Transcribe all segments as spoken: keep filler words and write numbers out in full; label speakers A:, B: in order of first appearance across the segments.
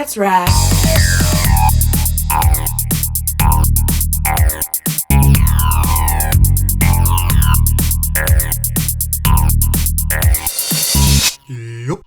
A: That's right.
B: Yup.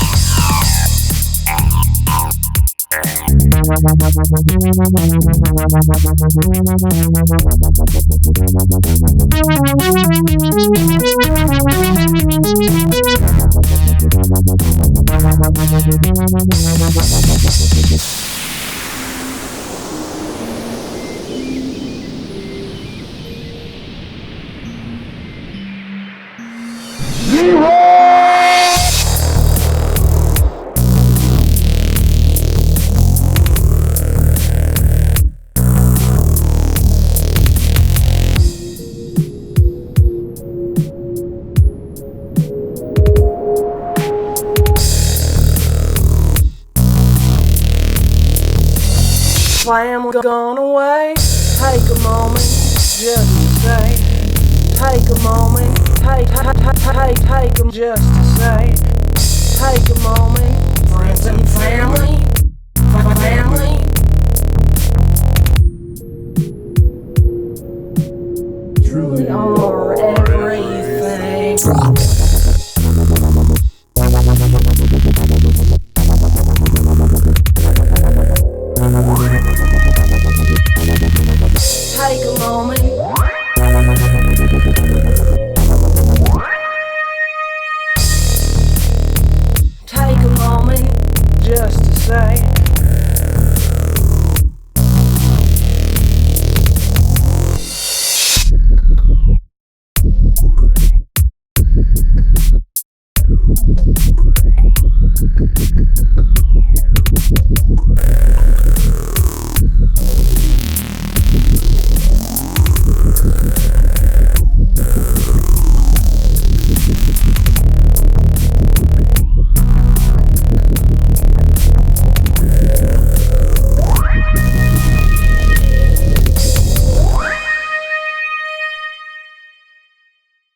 A: Slam gone away. Take a moment, just to say. Take a moment, take, take, take, take them just to say. Take a moment, friends and family, family. Truly are everything. Take a moment. Take a moment just to say.